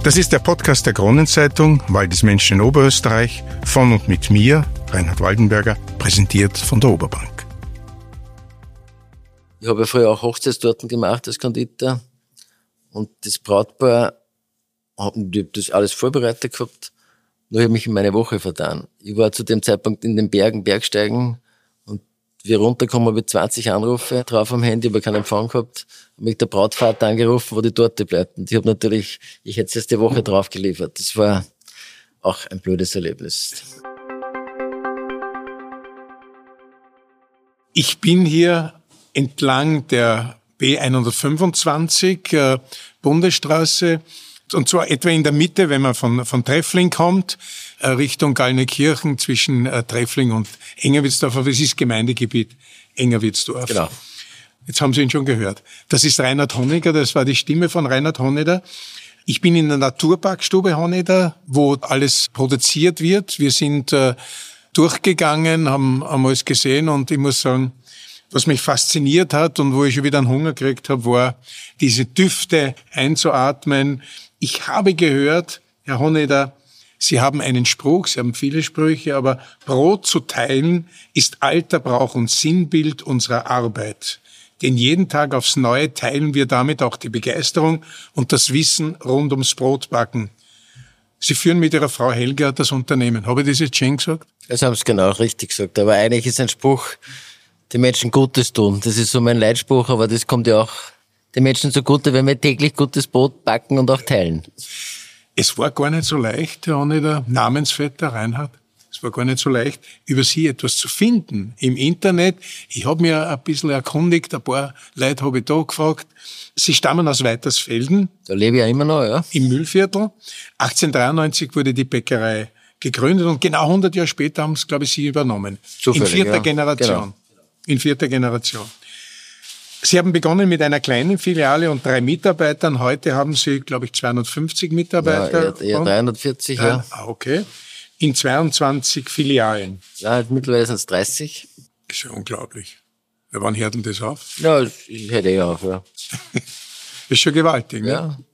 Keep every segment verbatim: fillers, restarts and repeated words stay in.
Das ist der Podcast der Kronenzeitung, Wald des Menschen in Oberösterreich, von und mit mir, Reinhard Waldenberger, präsentiert von der Oberbank. Ich habe ja früher auch Hochzeitstorten gemacht als Konditor und das Brautpaar, ich habe das alles vorbereitet gehabt, nur ich habe mich in meine Woche vertan. Ich war zu dem Zeitpunkt in den Bergen, Bergsteigen und wir runterkommen, habe ich zwanzig Anrufe drauf am Handy, aber keinen Empfang gehabt. Habe mich der Brautvater angerufen, wo die Torte bleibt. Und ich habe natürlich, ich hätte es erst die Woche drauf geliefert. Das war auch ein blödes Erlebnis. Ich bin hier entlang der B hundertfünfundzwanzig äh, Bundesstraße, und zwar etwa in der Mitte, wenn man von, von Treffling kommt, äh, Richtung Gallnenkirchen zwischen äh, Treffling und Engerwitzdorf, aber es ist Gemeindegebiet Engerwitzdorf. Genau. Jetzt haben Sie ihn schon gehört. Das ist Reinhard Honegger, das war die Stimme von Reinhard Honegger. Ich bin in der Naturparkstube Honegger, wo alles produziert wird. Wir sind äh, durchgegangen, haben, haben alles gesehen und ich muss sagen, was mich fasziniert hat und wo ich schon wieder einen Hunger gekriegt habe, war diese Düfte einzuatmen. Ich habe gehört, Herr Honegger, Sie haben einen Spruch, Sie haben viele Sprüche, aber Brot zu teilen ist alter Brauch und Sinnbild unserer Arbeit. Denn jeden Tag aufs Neue teilen wir damit auch die Begeisterung und das Wissen rund ums Brotbacken. Sie führen mit Ihrer Frau Helga das Unternehmen. Habe ich das jetzt schön gesagt? Das haben Sie genau richtig gesagt. Aber eigentlich ist ein Spruch, den Menschen Gutes tun. Das ist so mein Leitspruch, aber das kommt ja auch den Menschen zugute, wenn wir täglich gutes Brot backen und auch teilen. Es war gar nicht so leicht, Herr Honegger, Namensvetter Reinhard. Es war gar nicht so leicht, über Sie etwas zu finden im Internet. Ich habe mir ein bisschen erkundigt, ein paar Leute habe ich da gefragt. Sie stammen aus Weitersfelden. Da lebe ich ja immer noch, ja. Im Mühlviertel. achtzehnhundertdreiundneunzig wurde die Bäckerei gegründet und genau hundert Jahre später haben es, glaube ich, Sie übernommen. Zufällig, in vierter ja. Generation. Genau. In vierter Generation. Sie haben begonnen mit einer kleinen Filiale und drei Mitarbeitern. Heute haben Sie, glaube ich, zweihundertfünfzig Mitarbeiter. Ja, eher, eher dreihundertvierzig, ja. ja. Ah, okay. In zweiundzwanzig Filialen. Ja, mittlerweile sind es dreißig. Das ist ja unglaublich. Ja, wann hört denn das auf? Ja, ich hätte eh auf, ja. Das ist schon gewaltig, ja. Ne?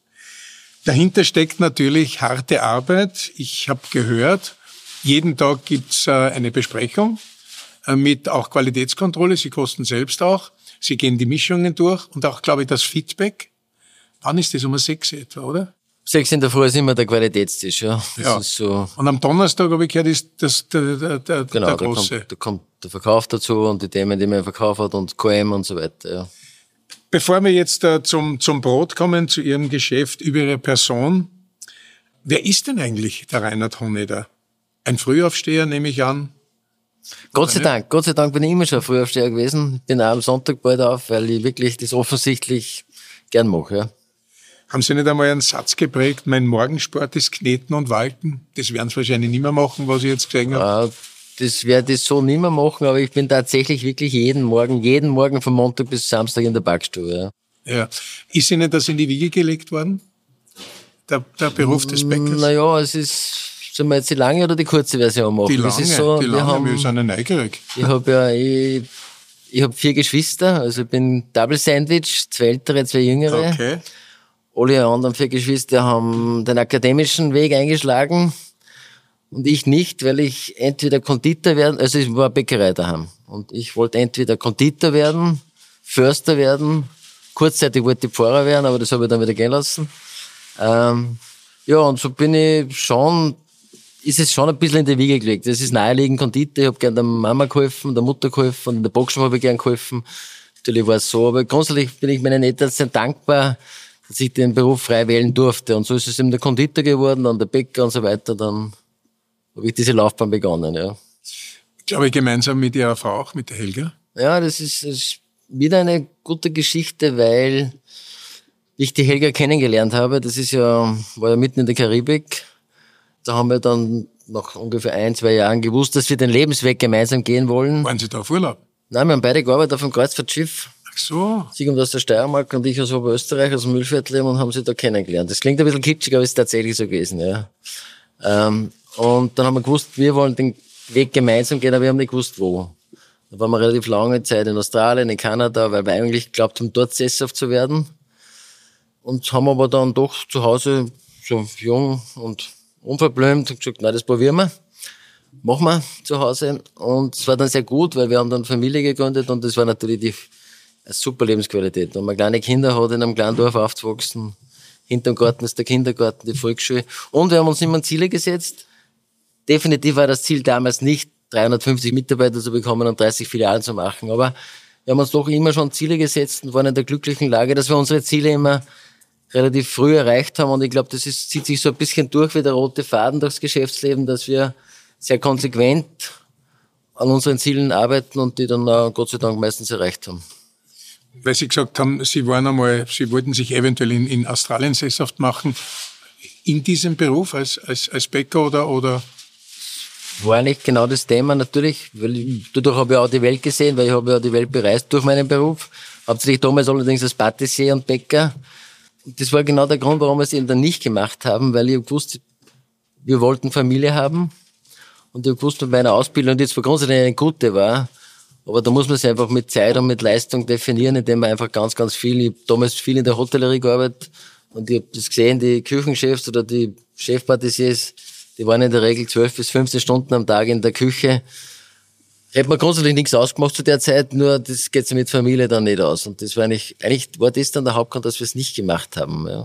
Dahinter steckt natürlich harte Arbeit. Ich habe gehört, jeden Tag gibt's äh, eine Besprechung äh, mit auch Qualitätskontrolle. Sie kosten selbst auch. Sie gehen die Mischungen durch und auch, glaube ich, das Feedback. Wann ist das? Um sechs etwa, oder? Sechs in der Früh ist immer der Qualitätstisch, ja. Das ja. ist so. Und am Donnerstag, habe ich gehört, ist das der, der, der, genau, der da große. Kommt, da kommt der Verkauf dazu und die Themen, die man im Verkauf hat und Q M und so weiter, ja. Bevor wir jetzt äh, zum, zum Brot kommen, zu Ihrem Geschäft, über Ihre Person. Wer ist denn eigentlich der Reinhard Honegger? Ein Frühaufsteher, nehme ich an? Gott sei Dank, Gott sei Dank bin ich immer schon Frühaufsteher gewesen. Bin auch am Sonntag bald auf, weil ich wirklich das offensichtlich gern mache, ja. Haben Sie nicht einmal einen Satz geprägt, mein Morgensport ist Kneten und Walten? Das werden Sie wahrscheinlich nicht mehr machen, was ich jetzt gesehen habe. Das werde ich so nicht mehr machen, aber ich bin tatsächlich wirklich jeden Morgen, jeden Morgen von Montag bis Samstag in der Backstube. Ja. Ja. Ist Ihnen das in die Wiege gelegt worden? Der, der Beruf des Bäckers? Naja, es ist, sollen wir jetzt die lange oder die kurze Version machen? Die lange, das ist so, die lange, wir, haben, wir sind neugierig. Ich habe ja, ich, ich habe vier Geschwister, also ich bin Double Sandwich, zwei ältere, zwei jüngere. Okay. Alle anderen vier Geschwister haben den akademischen Weg eingeschlagen und ich nicht, weil ich entweder Konditor werden, also ich war Bäckerei daheim und ich wollte entweder Konditor werden, Förster werden, kurzzeitig wollte ich Pfarrer werden, aber das habe ich dann wieder gehen lassen. Ähm, ja, und so bin ich schon, ist es schon ein bisschen in die Wiege gelegt. Das ist naheliegend Konditor, ich habe gern der Mama geholfen, der Mutter geholfen, in der Backstube habe ich gern geholfen. Natürlich war es so, aber grundsätzlich bin ich meinen Eltern sehr dankbar, dass ich den Beruf frei wählen durfte. Und so ist es eben der Konditor geworden, dann der Bäcker und so weiter. Dann habe ich diese Laufbahn begonnen, ja. Ich glaube, gemeinsam mit Ihrer Frau auch, mit der Helga. Ja, das ist, das ist wieder eine gute Geschichte, weil ich die Helga kennengelernt habe. Das ist ja, war ja mitten in der Karibik. Da haben wir dann nach ungefähr ein, zwei Jahren gewusst, dass wir den Lebensweg gemeinsam gehen wollen. Waren Sie da auf Urlaub? Nein, wir haben beide gearbeitet auf dem Kreuzfahrtschiff. So. Sie kommt aus der Steiermark und ich aus Oberösterreich, aus dem Mühlviertel und haben sie da kennengelernt. Das klingt ein bisschen kitschig, aber ist tatsächlich so gewesen, ja. Ähm, und dann haben wir gewusst, wir wollen den Weg gemeinsam gehen, aber wir haben nicht gewusst, wo. Da waren wir relativ lange Zeit in Australien, in Kanada, weil wir eigentlich geglaubt haben, dort sesshaft zu werden. Und haben aber dann doch zu Hause so jung und unverblümt, und gesagt, nein, das probieren wir. Machen wir zu Hause. Und es war dann sehr gut, weil wir haben dann Familie gegründet und das war natürlich die eine super Lebensqualität. Wenn man kleine Kinder hat, in einem kleinen Dorf aufzuwachsen, hinterm Garten ist der Kindergarten, die Volksschule. Und wir haben uns immer Ziele gesetzt. Definitiv war das Ziel damals nicht, dreihundertfünfzig Mitarbeiter zu bekommen und dreißig Filialen zu machen. Aber wir haben uns doch immer schon Ziele gesetzt und waren in der glücklichen Lage, dass wir unsere Ziele immer relativ früh erreicht haben. Und ich glaube, das ist, zieht sich so ein bisschen durch wie der rote Faden durchs Geschäftsleben, dass wir sehr konsequent an unseren Zielen arbeiten und die dann auch Gott sei Dank meistens erreicht haben. Weil Sie gesagt haben, Sie waren einmal, Sie wollten sich eventuell in, in Australien sesshaft machen. In diesem Beruf als, als, als Bäcker oder, oder? War nicht genau das Thema natürlich, weil ich, dadurch habe ich auch die Welt gesehen, weil ich habe ja die Welt bereist durch meinen Beruf. Hauptsächlich damals allerdings als Patissier und Bäcker. Und das war genau der Grund, warum wir es eben dann nicht gemacht haben, weil ich gewusst, wir wollten Familie haben. Und ich wusste mit meiner Ausbildung, die zwar grundsätzlich eine gute war, aber da muss man sich einfach mit Zeit und mit Leistung definieren, indem man einfach ganz, ganz viel, ich habe damals viel in der Hotellerie gearbeitet und ich habe das gesehen, die Küchenchefs oder die Chefpatissiers, die waren in der Regel zwölf bis fünfzehn Stunden am Tag in der Küche. Hätte man grundsätzlich nichts ausgemacht zu der Zeit, nur das geht sich mit Familie dann nicht aus. Und das war eigentlich, eigentlich war das dann der Hauptgrund, dass wir es nicht gemacht haben. Ja.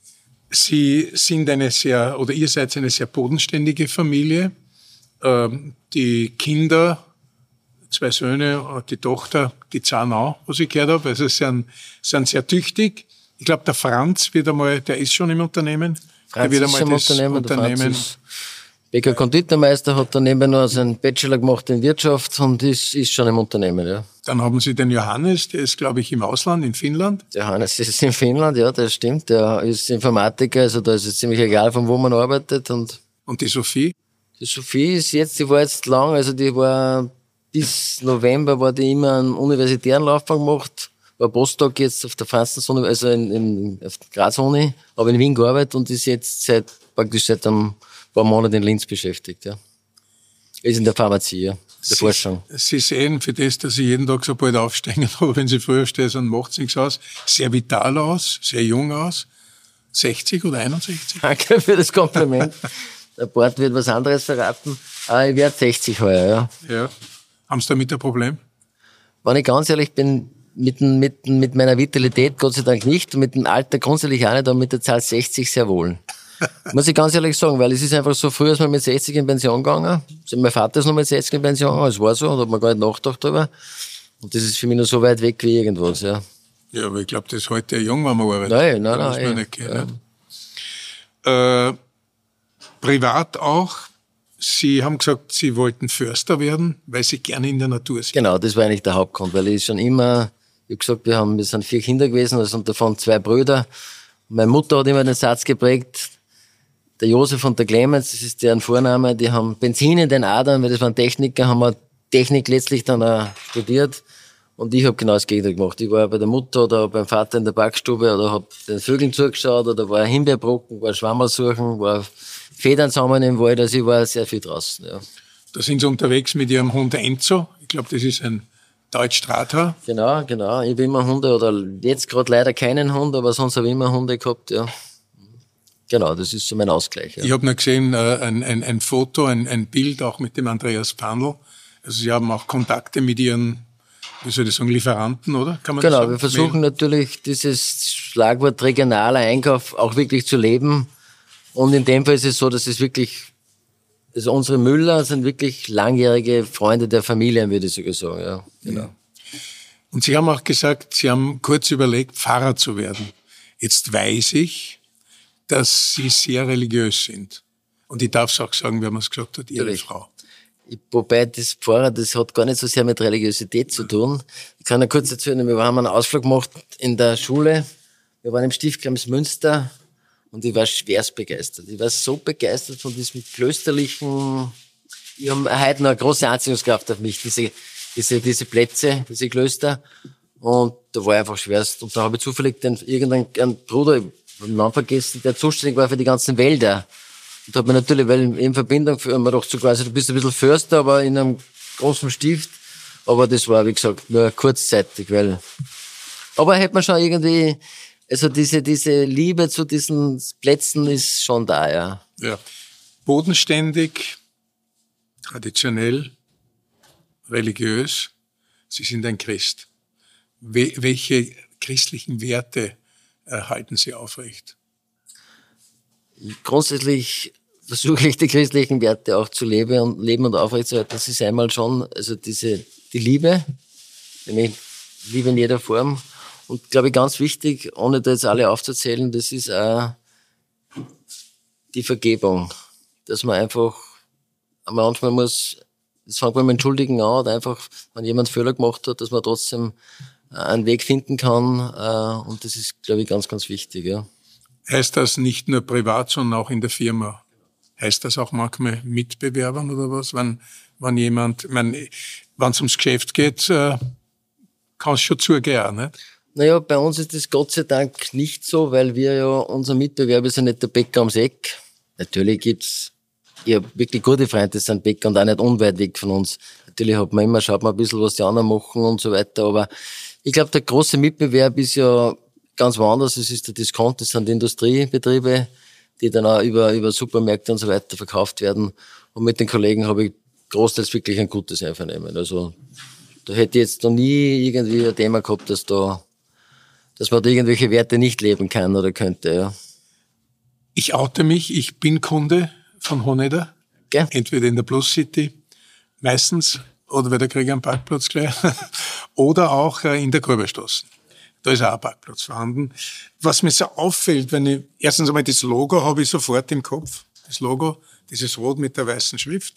Sie sind eine sehr, oder ihr seid eine sehr bodenständige Familie. Ähm, die Kinder, zwei Söhne und die Tochter, die zahlen auch, was ich gehört habe. Also sie sind, sind sehr tüchtig. Ich glaube, der Franz wird einmal, der ist schon im Unternehmen. Franz der wird ist einmal im das Unternehmen. Unternehmen. Bäcker Konditormeister, hat daneben noch seinen Bachelor gemacht in Wirtschaft und ist, ist schon im Unternehmen, ja. Dann haben Sie den Johannes, der ist, glaube ich, im Ausland, in Finnland. Der Johannes ist in Finnland, ja, das stimmt. Der ist Informatiker, also da ist es ziemlich egal, von wo man arbeitet. Und, und die Sophie? Die Sophie ist jetzt, die war jetzt lang, also die war bis November, war die immer einen universitären Laufbahn gemacht, war Postdoc jetzt auf der Franzens-Uni, also in, in, auf der Graz-Uni, aber in Wien gearbeitet und ist jetzt seit, praktisch seit einem paar Monaten in Linz beschäftigt, ja. Ist in der Pharmazie, ja, der Sie, Forschung. Sie sehen, für das, dass Sie jeden Tag so bald aufstehen, aber wenn Sie früher stehen, dann macht's nichts aus, sehr vital aus, sehr jung aus, sechzig oder einundsechzig? Danke für das Kompliment. Der Bart wird was anderes verraten. Aber ich werde sechzig heuer, ja. Ja. Haben Sie damit ein Problem? Wenn ich ganz ehrlich bin, mit, mit, mit meiner Vitalität Gott sei Dank nicht, und mit dem Alter grundsätzlich auch nicht, aber mit der Zahl sechzig sehr wohl. Muss ich ganz ehrlich sagen, weil es ist einfach so, früher ist man mit sechzig in Pension gegangen. Mein Vater ist noch mit sechzig in Pension gegangen, es war so, da hat man gar nicht nachgedacht drüber. Und das ist für mich noch so weit weg wie irgendwas, ja. Ja, aber ich glaube, das ist heute jung, wenn man arbeitet. Nein, nein, da nein. Muss man nicht gehen, ja. äh, privat auch. Sie haben gesagt, Sie wollten Förster werden, weil Sie gerne in der Natur sind. Genau, das war eigentlich der Hauptgrund, weil ich schon immer, ich habe gesagt, wir haben, wir sind vier Kinder gewesen, also davon zwei Brüder. Meine Mutter hat immer den Satz geprägt, der Josef und der Clemens, das ist deren Vorname, die haben Benzin in den Adern, weil das waren Techniker, haben wir Technik letztlich dann auch studiert. Und ich habe genau das Gegenteil gemacht. Ich war bei der Mutter oder beim Vater in der Backstube oder habe den Vögeln zugeschaut oder war Himbeerbrocken, war Schwammerl suchen, war Federn sammeln im Wald, also ich war sehr viel draußen. Ja. Da sind Sie unterwegs mit Ihrem Hund Enzo. Ich glaube, das ist ein Deutsch-Strather. Genau, genau. Ich habe immer Hunde, oder jetzt gerade leider keinen Hund, aber sonst habe ich immer Hunde gehabt, ja. Genau, das ist so mein Ausgleich. Ja. Ich habe noch gesehen, äh, ein, ein, ein Foto, ein, ein Bild auch mit dem Andreas Pandl. Also Sie haben auch Kontakte mit Ihren, wie soll ich sagen, Lieferanten, oder? Kann man genau, das sagen? Wir versuchen natürlich dieses Schlagwort regionaler Einkauf auch wirklich zu leben. Und in dem Fall ist es so, dass es wirklich, also unsere Müller sind wirklich langjährige Freunde der Familien, würde ich sogar sagen, ja. Genau. Ja. Und Sie haben auch gesagt, Sie haben kurz überlegt, Pfarrer zu werden. Jetzt weiß ich, dass Sie sehr religiös sind. Und ich darf es auch sagen, wie man es gesagt hat, Ihre Natürlich. Frau. Ich, wobei das Pfarrer, das hat gar nicht so sehr mit Religiosität zu tun. Ich kann ja kurz erzählen, wir haben einen Ausflug gemacht in der Schule. Wir waren im Stift Kremsmünster und ich war schwerst begeistert. Ich war so begeistert von diesem klösterlichen, die haben heute noch eine große Anziehungskraft auf mich, diese, diese, diese Plätze, diese Klöster. Und da war ich einfach schwerst. Und da habe ich zufällig den, irgendeinen Bruder, ich habe den Namen vergessen, der zuständig war für die ganzen Wälder. Und da hat man natürlich, weil in Verbindung, für, man dachte so quasi, du bist ein bisschen Förster, aber in einem großen Stift. Aber das war, wie gesagt, nur kurzzeitig, weil, aber hätte man schon irgendwie Also diese, diese Liebe zu diesen Plätzen ist schon da, ja. Ja. Bodenständig, traditionell, religiös. Sie sind ein Christ. We- welche christlichen Werte äh, halten Sie aufrecht? Grundsätzlich versuche ich die christlichen Werte auch zu leben und leben und aufrechtzuerhalten. Das ist einmal schon, also diese, die Liebe, nämlich Liebe in jeder Form. Und glaube ich ganz wichtig, ohne da jetzt alle aufzuzählen, das ist auch die Vergebung. Dass man einfach, manchmal muss, das fängt beim Entschuldigen an, oder einfach, wenn jemand Fehler gemacht hat, dass man trotzdem einen Weg finden kann. Und das ist, glaube ich, ganz, ganz wichtig, ja. Heißt das nicht nur privat, sondern auch in der Firma? Heißt das auch manchmal Mitbewerbern oder was? Wenn, wenn jemand, ich meine, wenn es ums Geschäft geht, äh, kann es schon zugehen, nicht? Naja, bei uns ist das Gott sei Dank nicht so, weil wir ja, unser Mitbewerber ist ja nicht der Bäcker ums Eck. Natürlich gibt's, ich habe wirklich gute Freunde, das sind Bäcker und auch nicht unweit weg von uns. Natürlich hat man immer, schaut man ein bisschen, was die anderen machen und so weiter, aber ich glaube, der große Mitbewerb ist ja ganz woanders. Es ist der Discount, das sind die Industriebetriebe, die dann auch über, über Supermärkte und so weiter verkauft werden. Und mit den Kollegen habe ich großteils wirklich ein gutes Einvernehmen. Also, da hätte ich jetzt noch nie irgendwie ein Thema gehabt, dass da, dass man da irgendwelche Werte nicht leben kann oder könnte, ja. Ich oute mich, ich bin Kunde von Honeder. Okay. Entweder in der Plus City, meistens, oder bei der Krieger am Parkplatz gleich, oder auch in der Gröberstraße. Da ist auch ein Parkplatz vorhanden. Was mir so auffällt, wenn ich, erstens einmal das Logo habe ich sofort im Kopf. Das Logo, dieses Rot mit der weißen Schrift.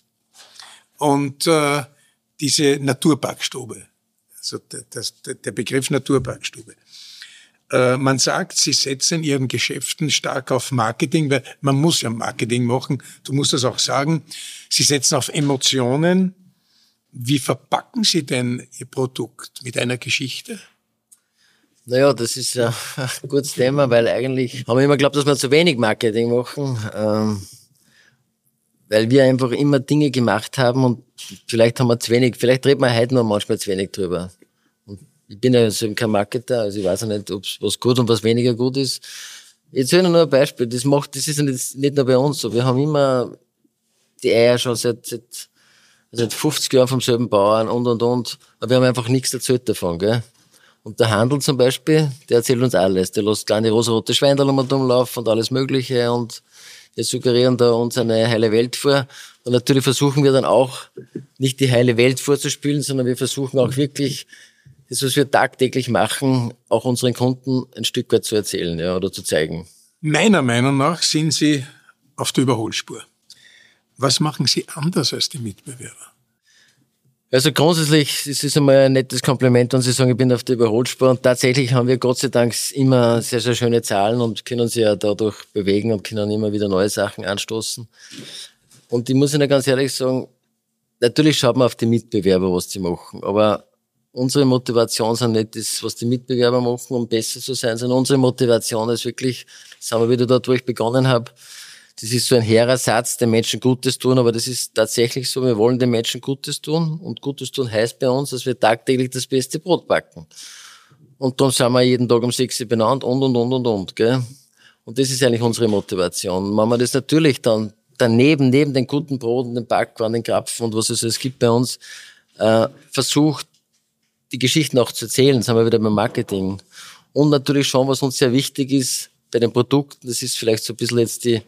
Und äh, diese Naturparkstube. Also der, das, der Begriff Naturparkstube. Äh, man sagt, Sie setzen in Ihren Geschäften stark auf Marketing, weil man muss ja Marketing machen. Du musst das auch sagen. Sie setzen auf Emotionen. Wie verpacken Sie denn Ihr Produkt? Mit einer Geschichte? Naja, das ist ja ein gutes Thema, weil eigentlich haben wir immer geglaubt, dass wir zu wenig Marketing machen, ähm, weil wir einfach immer Dinge gemacht haben und vielleicht haben wir zu wenig, vielleicht redet man heute noch manchmal zu wenig drüber. Und ich bin ja so kein Marketer, also ich weiß ja nicht, ob's, was gut und was weniger gut ist. Jetzt höre ich nur ein Beispiel, das macht, das ist ja nicht, nicht nur bei uns so, wir haben immer die Eier schon seit, seit, seit fünfzig Jahren vom selben Bauern und und und, aber wir haben einfach nichts erzählt davon, gell. Und der Handel zum Beispiel, der erzählt uns alles. Der lässt kleine rosarote Schweinderl um und umlaufen und alles Mögliche und wir suggerieren da uns eine heile Welt vor. Und natürlich versuchen wir dann auch, nicht die heile Welt vorzuspielen, sondern wir versuchen auch wirklich, das, was wir tagtäglich machen, auch unseren Kunden ein Stück weit zu erzählen, ja, oder zu zeigen. Meiner Meinung nach sind Sie auf der Überholspur. Was machen Sie anders als die Mitbewerber? Also grundsätzlich ist es einmal ein nettes Kompliment, wenn Sie sagen, ich bin auf der Überholspur. Und tatsächlich haben wir Gott sei Dank immer sehr, sehr schöne Zahlen und können sie ja dadurch bewegen und können immer wieder neue Sachen anstoßen. Und ich muss Ihnen ganz ehrlich sagen, natürlich schaut man auf die Mitbewerber, was sie machen. Aber unsere Motivation sind nicht das, was die Mitbewerber machen, um besser zu sein, sondern unsere Motivation ist wirklich, das haben wir wieder dort, wo ich begonnen habe. Das ist so ein hehrer Satz, den Menschen Gutes tun, aber das ist tatsächlich so, wir wollen den Menschen Gutes tun und Gutes tun heißt bei uns, dass wir tagtäglich das beste Brot backen. Und darum sind wir jeden Tag um sechs Uhr benannt und, und, und, und, und, gell. Und das ist eigentlich unsere Motivation. Wenn man das natürlich dann daneben, neben den guten Brot und den Backwaren, den Krapfen und was es alles gibt bei uns, äh, versucht, die Geschichten auch zu erzählen, sind wir wieder beim Marketing. Und natürlich schon, was uns sehr wichtig ist bei den Produkten, das ist vielleicht so ein bisschen jetzt die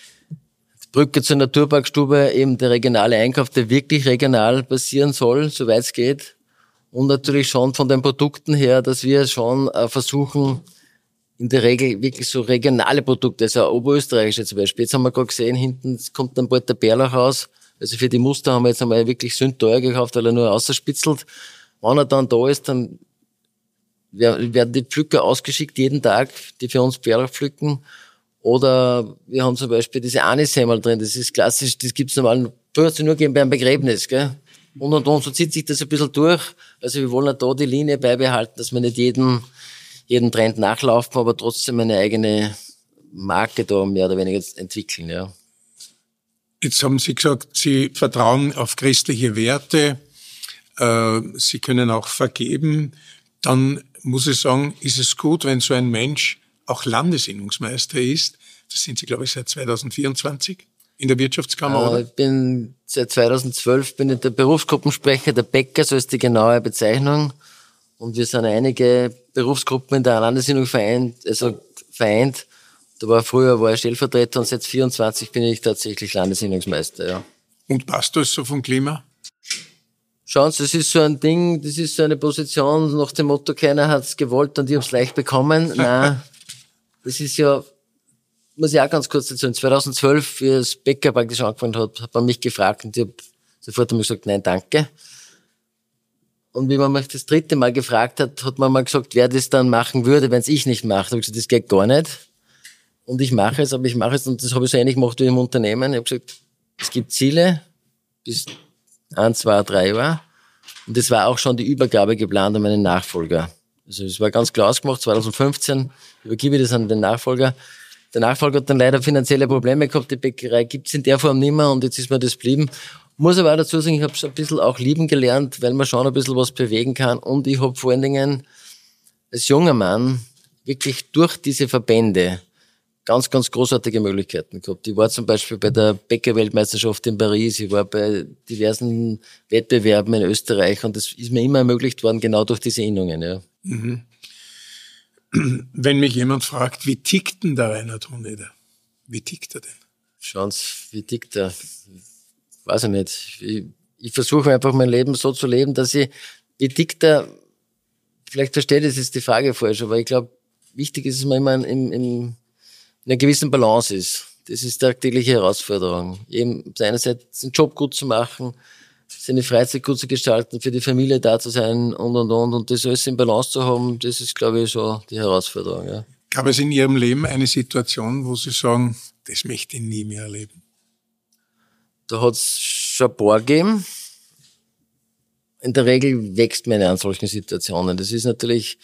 Brücke zur Naturparkstube, eben der regionale Einkauf, der wirklich regional passieren soll, soweit es geht. Und natürlich schon von den Produkten her, dass wir schon äh, versuchen, in der Regel wirklich so regionale Produkte, also oberösterreichische zum Beispiel. Jetzt haben wir gerade gesehen, hinten kommt dann bald der Bärlauch raus. Also für die Muster haben wir jetzt einmal wirklich sündteuer gekauft, weil er nur ausspitzelt. Wenn er dann da ist, dann werden die Pflücker ausgeschickt jeden Tag, die für uns Bärlauch pflücken. Oder wir haben zum Beispiel diese Anisemmel drin, das ist klassisch, das gibt's normal, früher hat es nur gegeben beim Begräbnis, gell? Und und und, so zieht sich das ein bisschen durch. Also wir wollen ja da die Linie beibehalten, dass wir nicht jeden, jeden Trend nachlaufen, aber trotzdem eine eigene Marke da mehr oder weniger entwickeln, ja. Jetzt haben Sie gesagt, Sie vertrauen auf christliche Werte, äh, Sie können auch vergeben. Dann muss ich sagen, ist es gut, wenn so ein Mensch auch Landesinnungsmeister ist. Das sind Sie, glaube ich, seit zweitausendvierundzwanzig in der Wirtschaftskammer, äh, oder? Ich bin seit zweitausendzwölf bin ich der Berufsgruppensprecher der Bäcker, so ist die genaue Bezeichnung. Und wir sind einige Berufsgruppen in der Landesinnung vereint, also vereint. Da war früher war ich Stellvertreter und seit vierundzwanzig bin ich tatsächlich Landesinnungsmeister, ja. Und passt das so vom Klima? Schauen Sie, das ist so ein Ding, das ist so eine Position nach dem Motto, keiner hat's gewollt und ich hab's leicht bekommen. Nein, das ist ja, muss ich auch ganz kurz erzählen, zweitausendzwölf, wie das Bäcker praktisch angefangen hat, hat man mich gefragt und ich habe sofort einmal gesagt, nein, danke. Und wie man mich das dritte Mal gefragt hat, hat man mal gesagt, wer das dann machen würde, wenn es ich nicht mache. Da habe ich gesagt, das geht gar nicht. Und ich mache es, aber ich mache es, und das habe ich so ähnlich gemacht wie im Unternehmen. Ich habe gesagt, es gibt Ziele bis ein, zwei, drei Jahre. Und das war auch schon die Übergabe geplant an meinen Nachfolger. Also es war ganz klar ausgemacht, zweitausendfünfzehn übergebe ich das an den Nachfolger. Der Nachfolger hat dann leider finanzielle Probleme gehabt, die Bäckerei gibt's in der Form nicht mehr und jetzt ist mir das geblieben. Muss aber auch dazu sagen, ich habe es ein bisschen auch lieben gelernt, weil man schon ein bisschen was bewegen kann und ich habe vor allen Dingen als junger Mann wirklich durch diese Verbände ganz, ganz großartige Möglichkeiten gehabt. Ich war zum Beispiel bei der Bäckerweltmeisterschaft in Paris, ich war bei diversen Wettbewerben in Österreich und das ist mir immer ermöglicht worden, genau durch diese Innungen. Ja. Mhm. Wenn mich jemand fragt, wie tickt denn der Reinhard Hohneder? Wie tickt er denn? Schauen Sie, wie tickt er? Weiß ich nicht. Ich, ich versuche einfach mein Leben so zu leben, dass ich, wie tickt er, vielleicht verstehe ich jetzt die Frage falsch, aber ich glaube, wichtig ist es mir immer im, im, in einer gewissen Balance ist. Das ist die tägliche Herausforderung. Eben einerseits den Job gut zu machen, seine Freizeit gut zu gestalten, für die Familie da zu sein und, und, und. Und das alles in Balance zu haben, das ist, glaube ich, schon die Herausforderung. Ja. Gab es in Ihrem Leben eine Situation, wo Sie sagen, das möchte ich nie mehr erleben? Da hat es schon ein paar gegeben. In der Regel wächst man an solchen Situationen. Das ist natürlich,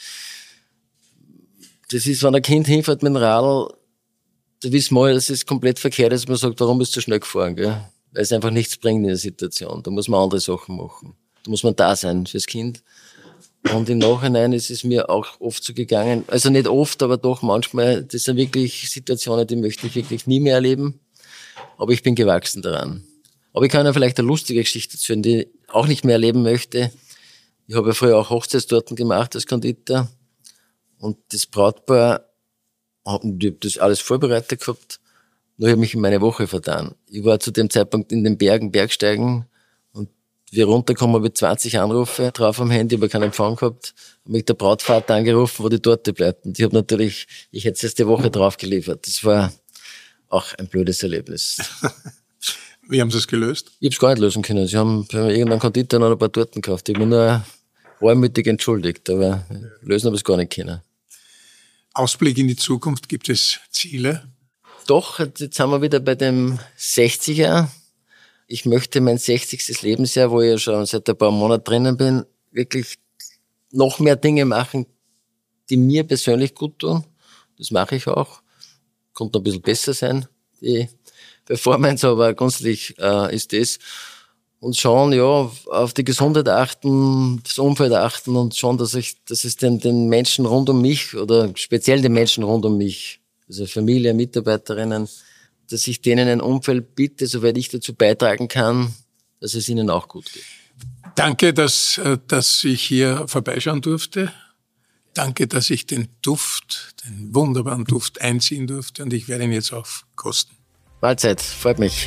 das ist, wenn ein Kind hinfährt mit dem Radl, da wissen wir, dass es komplett verkehrt ist, man sagt, warum bist du so schnell gefahren, gell? Weil es einfach nichts bringt in der Situation. Da muss man andere Sachen machen. Da muss man da sein fürs Kind. Und im Nachhinein ist es mir auch oft so gegangen, also nicht oft, aber doch manchmal, das sind wirklich Situationen, die möchte ich wirklich nie mehr erleben. Aber ich bin gewachsen daran. Aber ich kann ja vielleicht eine lustige Geschichte erzählen, die ich auch nicht mehr erleben möchte. Ich habe ja früher auch Hochzeitstorten gemacht als Konditor. Und das Brautpaar, ich habe das alles vorbereitet gehabt. Nur ich habe mich in meine Woche vertan. Ich war zu dem Zeitpunkt in den Bergen, Bergsteigen, und wir runterkommen, habe ich zwanzig Anrufe drauf am Handy, aber keinen Empfang gehabt. Habe mich der Brautvater angerufen, wo die Torte bleibt. Und ich habe natürlich, ich hätte es jetzt die Woche drauf geliefert. Das war auch ein blödes Erlebnis. Wie haben Sie es gelöst? Ich habe es gar nicht lösen können. Sie haben bei irgendeinem Konditor noch ein paar Torten gekauft. Ich bin nur reumütig entschuldigt, aber lösen habe ich es gar nicht können. Ausblick in die Zukunft, gibt es Ziele? Doch, jetzt sind wir wieder bei dem sechziger. Ich möchte mein sechzigstes Lebensjahr, wo ich ja schon seit ein paar Monaten drinnen bin, wirklich noch mehr Dinge machen, die mir persönlich gut tun. Das mache ich auch. Kommt noch ein bisschen besser sein, die Performance, aber grundsätzlich äh, ist das. Und schauen, ja, auf die Gesundheit achten, das Umfeld achten und schauen, dass ich, dass es den, den Menschen rund um mich oder speziell den Menschen rund um mich, also Familie, Mitarbeiterinnen, dass ich denen ein Umfeld biete, soweit ich dazu beitragen kann, dass es ihnen auch gut geht. Danke, dass, dass ich hier vorbeischauen durfte. Danke, dass ich den Duft, den wunderbaren Duft einziehen durfte, und ich werde ihn jetzt auch kosten. Mahlzeit, freut mich.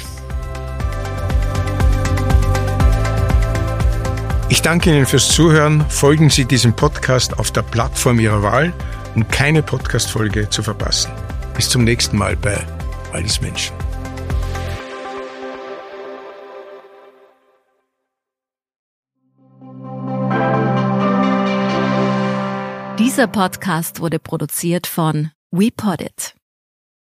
Ich danke Ihnen fürs Zuhören. Folgen Sie diesem Podcast auf der Plattform Ihrer Wahl, um keine Podcast-Folge zu verpassen. Bis zum nächsten Mal bei Waldes Menschen. Dieser Podcast wurde produziert von WePoddit.